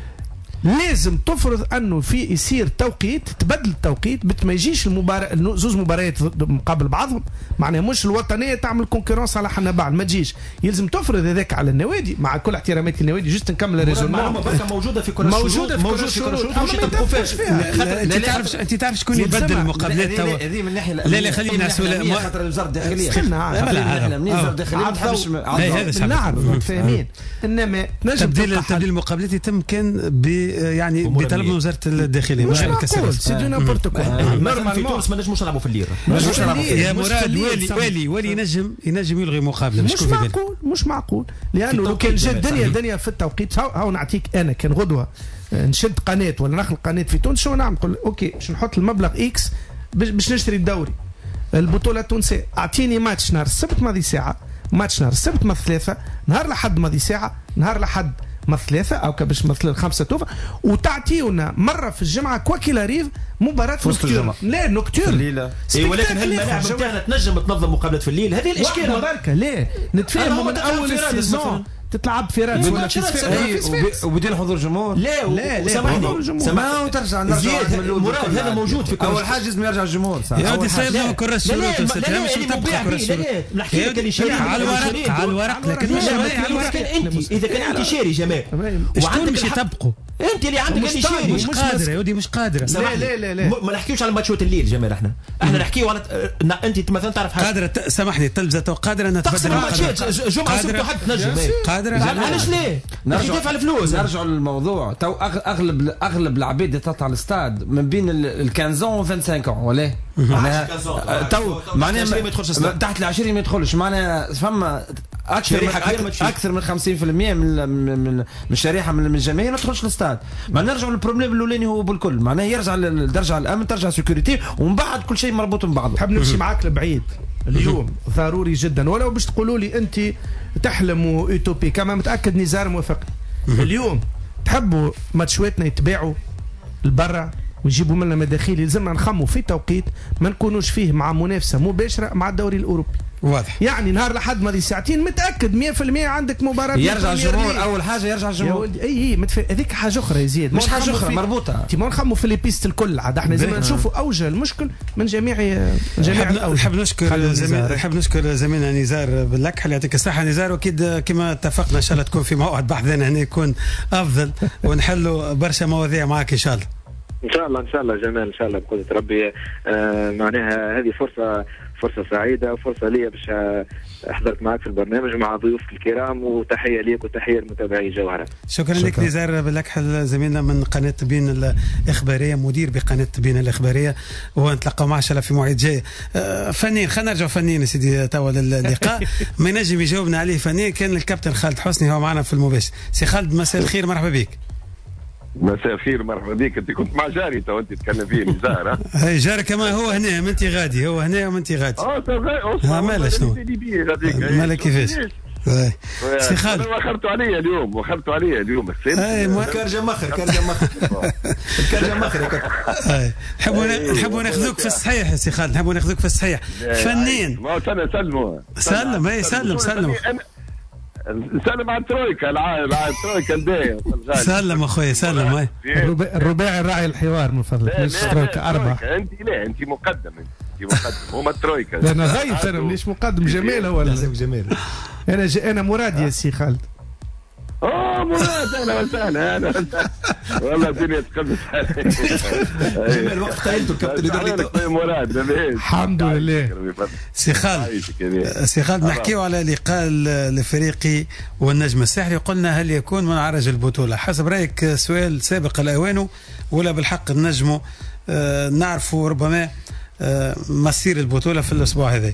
لازم تفرض انه في يصير توقيت، تبدل التوقيت ما يجيش المباراة زوز مباريات مقابل بعضهم، معناها مش الوطنيه تعمل كونكورونس على حنا بعض، ما تجيش. يلزم تفرض هذاك على النوادي مع كل احتراماتي النوادي، جست نكمل الريزونمون موجوده في كل موجوده موجوده في كل شروط مش يطبقوش فيها. انت تعرف انت تعرف شكون يبدل المقابلات توا؟ هذه من الناحيه لا لا خلينا نسول خاطر الوزاره الداخليه خلينا منين الوزاره الداخليه ما تحبش نعرف متفاهمين، انما تنجم تبديل تبديل المقابلات يتم كان ب يعني طلب وزاره الداخليه مش معقول سي دو نيمبورت كوا. نورمال في تونس ما نجموش نلعبوا في الليره، ما نجموش نلعبوا يا مراد. والي والي والي ينجم ينجم يلغي مقابله، مش معقول مش معقول، لانه لو كان جات الدنيا الدنيا في التوقيت هاو نعطيك انا كان غدوه نشد قناه ولا نخلق قناه في تونس شو نعمل؟ نقول اوكي باش نحط المبلغ اكس باش نشتري الدوري البطوله التونسيه، اعطيني ماتش نهار السبت ماضي ساعه، ماتش نهار السبت ماضي ثلاثه، نهار الاحد ماضي ساعه، نهار الاحد ما ثلاثة أو كبش مثل الخمسة توفى، وتعطيونا مرة في الجمعة كواكيلا ريف مباراة نوكتيرن. لا نوكتيرن إيه، ولكن هل الملاعب نتاعنا تنجم تنظم مقابلات في الليل؟ هذه الإشكال بركة. لا نتفاهموا من أول السيزون تتلعب في رادس ولا وبدون حضور جمهور. لا لا لا سامحني سامحني وترجع نرجع مراد هذا موجود في كل اول حاجه لازم يرجع الجمهور. يا ودي سيبنا كره الشروط لا لا لا نحكي لك اللي شاري على الورق على الورق، لكن مش على الورق. انت اذا كان انت شاري جمال وعندك مش يطبقوا انت اللي عندك اللي شاري مش قادره يا ودي مش قادره. لا لا لا لا ما نحكيوش على ماتشات الليل جمال، احنا احنا نحكيو على انت مثلا تعرف قادره. سامحني التلفزه قادره انها تبدل جمعه سبت وحد تنجم قادره علاش ليه؟ نرجع على الفلوس نرجعوا للموضوع. تو اغلب اغلب العباد اللي تطلع على الاستاد من بين ال خمسة عشر و خمسة وعشرين ولا معناها تو معناها ما يدخلش تحت ال عشرين ما يدخلش معناها فما اكثر من اكثر من خمسين بالمئة من من من الشريحه من الجماهير ما تدخلش الاستاد. ما نرجعوا للبروبليم الاولاني هو بالكل معناها يرجع ترجع الامن ترجع سيكوريتي ومن بعد كل شيء مربوط ببعضه. نحب نمشي معاك لبعيد اليوم ضروري جدا ولو باش تقولوا لي انت تحلم ويوتوبي كما متاكد نزار موافقني. اليوم تحبوا ماتشواتنا يتباعوا لبرا ويجيبوا لنا مداخيل يلزمنا نخموا في توقيت ما نكونوش فيه مع منافسه مباشره مع الدوري الاوروبي. واضح يعني نهار لحد ما ساعتين متاكد مية بالمية عندك مباراه يرجع الجمهور. اول حاجه يرجع الجمهور. اي اي متف... هذيك حاجه اخرى يا زياد مش حاجه اخرى مربوطه. انت ما نخموا في لي بيست الكل عاد احنا زي ما نشوفوا اوجه المشكل من جميع جميع الاوجه. نحب نشكر زميل نحب نشكر زميلنا نزار باللكحل يعطيك الصحه نزار. واكيد كما اتفقنا ان شاء الله تكون في موعد بحثنا هنا يكون افضل ونحلوا برشا مواضيع معك ان شاء الله. ان شاء الله ان شاء الله جمال ان شاء الله بقدره ربي. آه معناها هذه فرصه فرصه سعيده وفرصه لي باش احضرت معك في البرنامج مع ضيوفك الكرام وتحيه ليك وتحيه لمتابعي جوهره. شكرا, شكرا لك نزار باللكحل زميلنا من قناه تبين الاخباريه مدير بقناه تبين الاخباريه ونتلقى معه ان شاء الله في موعد جاي. آه فنين خلينا نرجع فنين يا سيدي توا اللقاء ما ينجم يجاوبنا عليه فنين كان الكابتن خالد حسني هو معنا في المباشر. سي خالد مساء الخير مرحبا بك. مساء الخير مرحبا بك. انت كنت مع جاري تو انت تتكلم فيه نزار. اي جاري كما هو هنا ما انت غادي هو هنا وما انت غادي. اه اه مالا شنو مالا كيفاش سي خالد وخرتوا عليا اليوم وخرتوا عليا اليوم اي كرجه مخر كرجه مخر كرجه مخر يا كابتن. نحبوا نحبوا ناخذوك في الصحيح يا سي خالد نحبوا ناخذوك في الصحيح فنين. ما سلم سلموا سلم اي سلم سلم سلم على الترويكا العائل على الترويكا الداية. سلم اخويا سلم هاي الرباعي الراعي الحوار من فضلك مش ترويكا أربعة. انت لا انت مقدم انت مقدم هما الترويكا. انا ضيف انا مش مقدم جميل هو لازم جميل. انا ج... انا مراد يا سي خالد. اه مراد اهلا وسهلا اهلا وسهلا والله الدنيا تقلبت عليك. الوقت قايلته الكابتن يدير لك مراد الحمد لله. سي خالد سي خالد نحكيو على لقاء الافريقي والنجم الساحلي وقلنا هل يكون منعرج البطوله حسب رايك سؤال سابق الاوان ولا بالحق النجم آه نعرفوا ربما آه مصير البطوله في الاسبوع هذا؟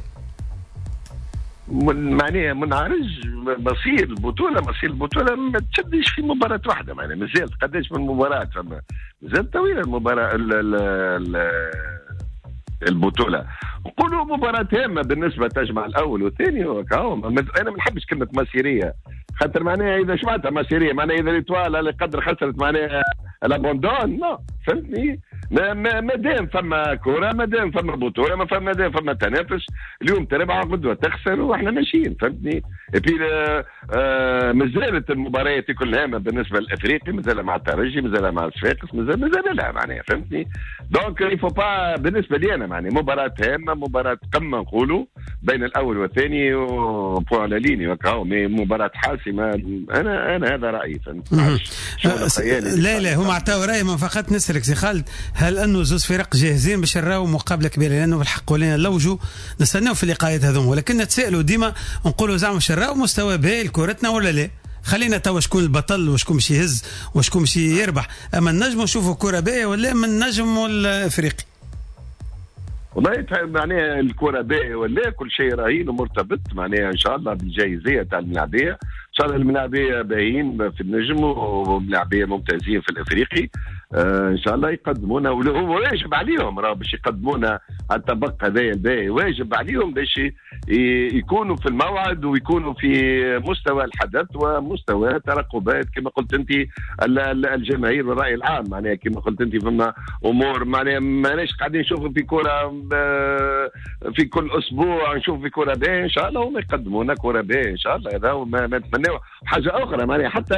معناها منعرج مصير البطوله مصير البطوله ما تشدش في مباراه واحده معناها مازال قداش من مباراه فما مازال طويله المباراه ال ال ال البطوله. نقولوا مباراه هامه بالنسبه تجمع الاول والثاني وكاو. انا ما نحبش كلمه مصيريه خاطر معناها اذا شمعتها مصيريه معناها اذا ليتوال على قدر خسرت معناها الابوندون لا فهمتني. ما دام فما كوره ما دام فما بطوله ما فما دام فما تنافس اليوم تربح غدوه تخسر واحنا ماشيين فهمتني. ابي آه مازالت المباريات كل هامه بالنسبه للافريقي مازال مع الترجي مازال مع الصفاقس مازال مازال لها معناها فهمتني. دونك يفو با بالنسبه لي انا معناها مباراه هامه مباراه قمه نقولوا بين الاول والثاني وبوان على ليني وكاو مباراه حاسمه. انا انا هذا رايي فهمت. لا لا هم عطاو راي ما فقط نسرك سي خالد هل انه زوز فرق جاهزين باش نراو مقابله كبيره لانه بالحق ولينا لوجوا نستناو في اللقاءات هذوما ولكن نتسائلوا ديما نقولوا زعما باش نراو مستوى باهي لكورتنا ولا لا. خلينا توا شكون البطل وشكون باش يهز وشكون باش يربح اما النجم نشوفوا كره باهيه ولا من النجم والافريقي. والله معناها الكره باهيه ولا كل شيء رهين ومرتبط معناها ان شاء الله بالجايزيه تاع الملاعبيه ان شاء الله الملاعبيه باهيين في النجم وملاعبيه ممتازين في الافريقي. آه ان شاء الله يقدمونا وهو واجب عليهم راه باش يقدمونا على الطبق هذايا الباهي واجب عليهم باش يكونوا في الموعد ويكونوا في مستوى الحدث ومستوى ترقبات كما قلت انت الجماهير والراي العام معناها كما قلت انت فما امور معناها ماناش قاعدين نشوفوا في كره في كل اسبوع نشوف في كره باهيه ان شاء الله هم يقدمونا كره باهيه ان شاء الله هذا ما نتمناه. حاجه اخرى معناها حتى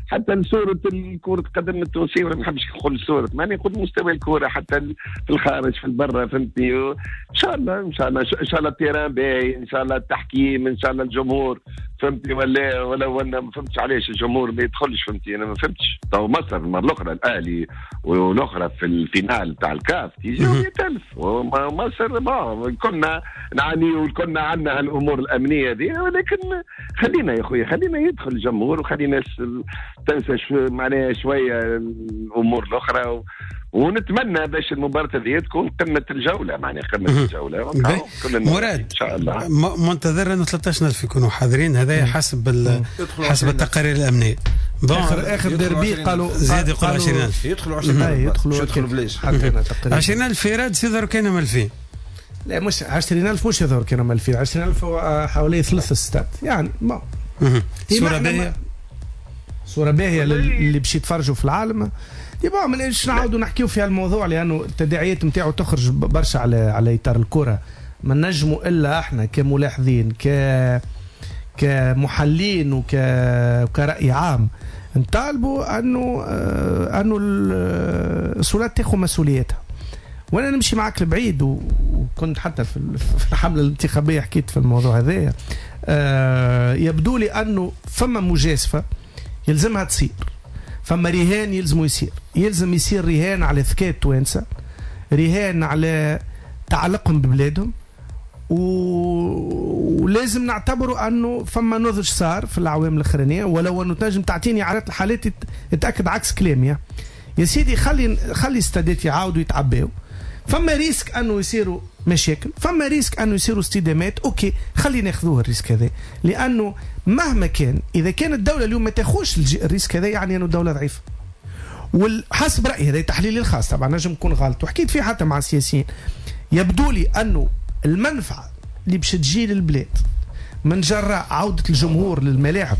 حتى صوره الكره القدم التونسيه، ما نحبش نقول صوره، ماني نقول مستوى الكره حتى في الخارج في البرة، فهمتني؟ ان شاء الله ان شاء الله ان شاء الله التيران باهي، ان شاء الله التحكيم، ان شاء الله الجمهور، فهمتني؟ ولا ولا وانا ما فهمتش علاش الجمهور ما يدخلش، فهمتني؟ انا ما فهمتش. تو مصر المره الاخرى الاهلي والاخرى في الفينال تاع الكاف تيجي مية ألف، ومصر ما كنا نعاني وكنا عندنا الامور الامنيه دي، ولكن خلينا يا خويا خلينا يدخل الجمهور وخلينا تنسى شو معناها شويه الامور الاخرى و... ونتمنى باش المباراه هذه تكون قمه الجوله، معناها قمه الجوله. مراد ان شاء الله منتظر انه ثلاثة عشر ألف يكونوا حاضرين، هذا حسب حسب التقارير الامنيه. اخر اخر ديربي قالوا زياد يقول عشرين ألف يدخلوا عشرين ألف يدخلوا يدخلوا بلاش عشرين ألف في راد سيدر كانوا ألفين. لا مش عشرين ألف، مش يظهر كانوا ألفين، عشرين ألف هو حوالي ثلاث ستات يعني. ما صوره باهيه، صوره باهيه اللي باش يتفرجوا في العالم. يبقى مانيش نعاودوا نحكيو في هالموضوع لانه التداعيات نتاعو تخرج برشا على على اطار الكره. ما نجموا الا احنا كملاحظين ك كمحلين وك كرأي عام نطالبوا انه آه انه السلطات تاخذ مسؤوليتها. وانا نمشي معك لبعيد، وكنت حتى في الحمله الانتخابيه حكيت في الموضوع هذا. آه يبدو لي انه فما مجازفه يلزمها تصير، فما رهان يلزم يصير، يلزم يصير رهان على ذكاء التوانسه، رهان على تعلقهم ببلادهم، ولازم نعتبروا انه فما نضج صار في الاعوام الاخرانيه، ولو انه تنجم تعطيني عدد الحالات يتاكد عكس كلامي يا سيدي. خلي خلي السادات يعاودوا يتعباو. فما ريسك انه يصيروا مشاكل، فما ريسك انه يصيروا استدامات، اوكي خلي ناخذوه الريسك هذا، لانه مهما كان اذا كانت الدوله اليوم ما تاخذش الريسك هذا يعني انه الدوله ضعيفه. وحسب رايي هذا تحليلي الخاص طبعا نجم نكون غلط، وحكيت فيه حتى مع السياسيين، يبدو لي انه المنفعه اللي باش تجي للبلاد من جراء عوده الجمهور للملاعب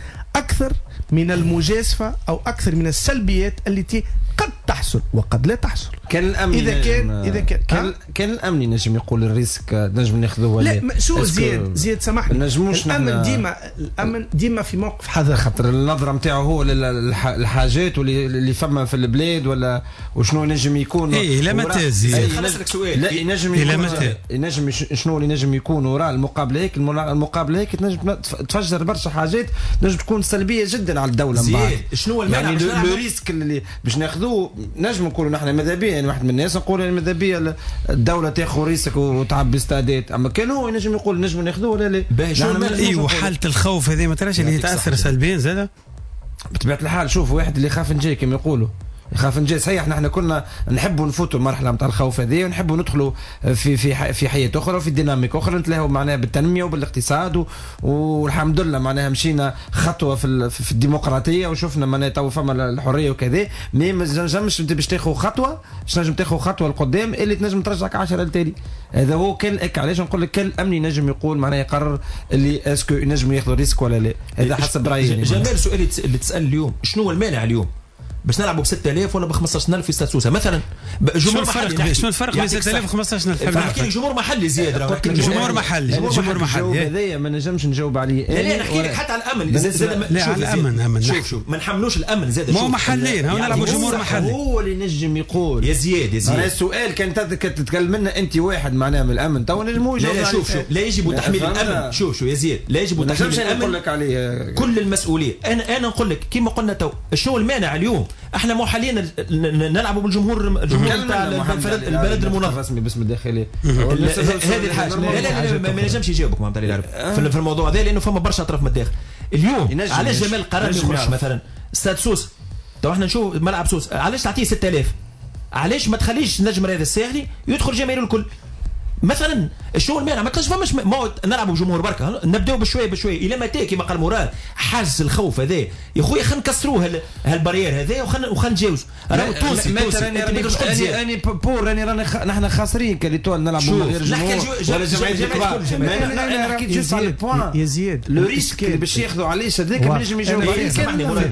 اكثر من المجازفه او اكثر من السلبيات التي قد تحصل وقد لا تحصل. كان الامن اذا كان اذا كان كان, كان الامن نجم يقول الريسك نجم ناخذوه. لا شو زياد زياد سامحني، نجموش الامن ديما الامن ديما في موقف حذر، خاطر النظره نتاعو هو للحاجات واللي فما في البلاد ولا وشنو نجم يكون. اي لا متى زياد خلصك سؤال. لا ينجم يكون ينجم شنو اللي نجم يكون وراء المقابله هيك. المقابله هيك تنجم تفجر برشا حاجات نجم تكون سلبيه جدا على الدوله. زياد شنو المانع يعني لو ريسك اللي باش ناخذوه نجم نقولوا نحن ماذا بيا يعني واحد من الناس نقول ماذا بيا الدوله تاخذ ريسك وتعبي استادات، اما كان هو ينجم يقول نجم ناخذوه ولا لا. ايوه حاله الخوف هذه ما تراش اللي تاثر سلبيا زاده بطبيعه الحال. شوف واحد اللي يخاف نجي كما يقولوا يخاف نجي صحيح. نحن كنا نحبوا نفوتوا المرحله نتاع الخوف هذه ونحبوا ندخلوا في في في حياه اخرى وفي ديناميك اخرى نتلاهوا معناها بالتنميه وبالاقتصاد، والحمد لله معناها مشينا خطوه في في الديمقراطيه وشفنا معناها تو فما الحريه وكذا. مي ما نجمش انت باش تاخذ خطوه باش تنجم تاخذ خطوه لقدام اللي تنجم ترجعك عشرة لتالي. هذا هو كان هيك. علاش نقول لك كان الامني نجم يقول معناها يقرر اللي اسكو ينجم ياخذ ريسك ولا لا. هذا حسب رايي. جمال سؤالي اللي تسال اليوم شنو المانع اليوم باش نلعبوا ب ستة آلاف ولا ب خمسطاش ألف في استاد سوسه مثلا؟ جمهور محلي. شنو الفرق بين ستة آلاف و خمسطاش ألف؟ نحكي لك جمهور محلي زياد. راه جمهور محلي جمهور محلي هذايا ما نجمش نجاوب عليه. لا لا نحكي لك حتى على الامن زاد زاد. لا على الامن امن. شوف شوف ما نحملوش الامن زاد. مو محليين هاو نلعبوا جمهور محلي. هو اللي نجم يقول يا زياد يا زياد السؤال كان تتكلم لنا انت واحد معناها من الامن تو نجمو. لا لا شوف شوف لا يجب تحميل الامن. شوف شوف يا زياد لا يجب تحميل الامن. نقول لك عليه كل المسؤوليه. انا انا نقول لك كما قلنا تو شنو المانع اليوم احنا مو حاليا نلعبوا بالجمهور الجمهور تاع البلد المنظم رسمي باسم الداخليه. هذه الحاجه. لا لا ما نجمش يجاوبك ما اللي يعرف في الموضوع هذا لانه فما برشا اطراف من الداخل. اليوم علاش جمال قرار يخرج مثلا استاد سوس تو احنا نشوف ملعب سوس علاش تعطيه ستة آلاف؟ علاش ما تخليش النجم هذا الساحلي يدخل جماهير الكل مثلا؟ شو المانع؟ ما تلاش فماش موت نلعبوا بجمهور بركه نبداو بشويه بشويه الى متى كما قال مراد حاجز الخوف هذا يا خويا خلينا نكسروه هالبارير هذا وخلينا وخلينا نتجاوزوا. راهو تونسي تونسي اني اني بور راني رانا نحن خاسرين كاليتوال نلعبوا من غير جمهور ولا جمعيه الكبار. انا حكيت جوست على البوان يا زياد لو ريسك اللي باش ياخذوا عليه هذاك ما نجم يجاوب عليه. سامحني هو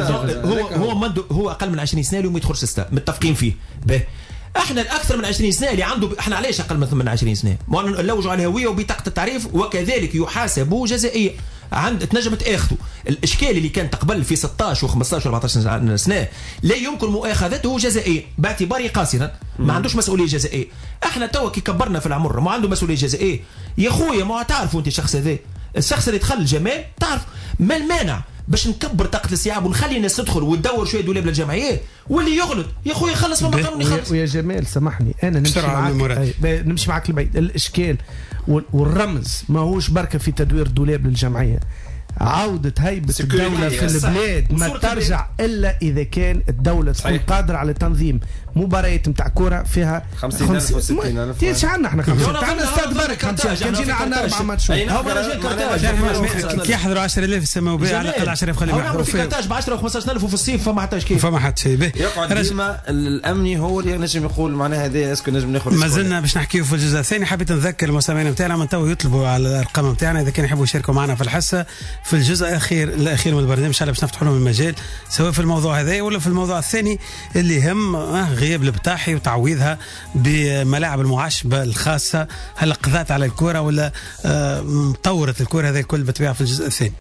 هو هو هو اقل من عشرين سنه اليوم ما يدخلش سته متفقين فيه به. احنا الاكثر من عشرين سنه اللي عنده احنا علاش اقل من عشرين سنه؟ ما نلوجوا على الهويه وبطاقه التعريف وكذلك يحاسبوا جزائيا عند تنجم تاخذوا الاشكال اللي كان قبل في ستطاش و15 و14 سنه لا يمكن مؤاخذته جزائيا باعتباره قاصرا ما عندوش مسؤوليه جزائيه. احنا توا كي كبرنا في العمر ما عنده مسؤوليه جزائيه يا خويا. ما تعرفوا انت الشخص هذا الشخص اللي دخل الجمال تعرف ما المانع باش نكبر طاقه الاستيعاب ونخلي الناس تدخل وتدور شويه دولاب للجمعيات واللي يغلط يا خويا يخلص ما قانون يخلص. ويا جمال سامحني انا نمشي معك نمشي معك البعيد. الاشكال والرمز ماهوش بركه في تدوير دولاب للجمعيه. عودة هيبة الدولة في البلاد ما ترجع إلا إذا كان الدولة تكون قادرة على تنظيم مباريات نتاع كرة فيها خمسين ألف و ستين ألف. تيش عنا احنا خمسين عنا استاد برك خمسين كان جينا عنا أربع ماتشات. كي يحضروا عشرة آلاف يسموا بها على الأقل عشرة آلاف خليهم يحضروا فيها. في كرتاج ب عشرة و15 ألف وفي الصيف فما حتى كيف فما حتى شيء. يقعد ديما الأمني هو اللي نجم يقول معناها هذا اسكو نجم ناخذ. ما زلنا باش نحكيو في الجزء الثاني. حبيت نذكر المستمعين نتاعنا من تو يطلبوا على الأرقام نتاعنا إذا كانوا يحبوا يشاركوا معنا في الحصة في الجزء الأخير الاخير من البرنامج ان شاء الله باش نفتحوا لهم المجال سواء في الموضوع هذا ولا في الموضوع الثاني اللي يهم غياب البطاحي وتعويضها بملاعب المعشبه الخاصه. هل قضات على الكره ولا مطورت الكره هذا الكل بتبيع في الجزء الثاني.